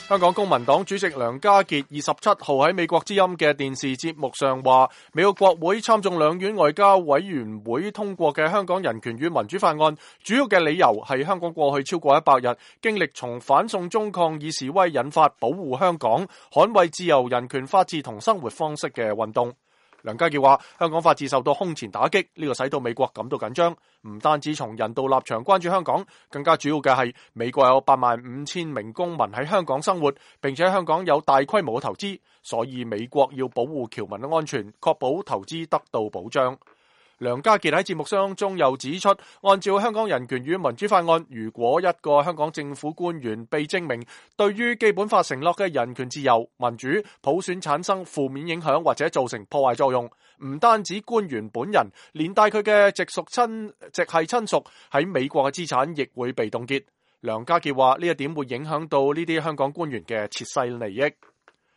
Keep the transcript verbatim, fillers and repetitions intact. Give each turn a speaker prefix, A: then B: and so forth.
A: 香港公民黨主席梁家傑二十七號喺美國之音嘅電視節目上話，美國國會參眾兩院外交委員會通過嘅香港人權與民主法案，主要嘅理由係香港過去超過一百日經歷從反送中抗議示威引發保護香港、捍衛自由、人權、法治同生活方式嘅運動。梁家傑話，香港法治受到空前打擊，呢個使到美國感到緊張，唔單止從人道立場關注香港，更加主要嘅係美國有八萬五千名公民喺香港生活，並且香港有大規模嘅投資，所以美國要保護僑民嘅安全，確保投資得到保障。梁家傑喺節目當中又指出，按照香港人權與民主法案，如果一個香港政府官員被證明對於基本法承諾嘅人權自由、民主、普選產生負面影響或者造成破壞作用，唔單止官員本人，連帶佢嘅直屬親、直系親屬喺美國嘅資產亦會被凍結。梁家傑話呢一點會影響到呢啲香港官員嘅切身利益。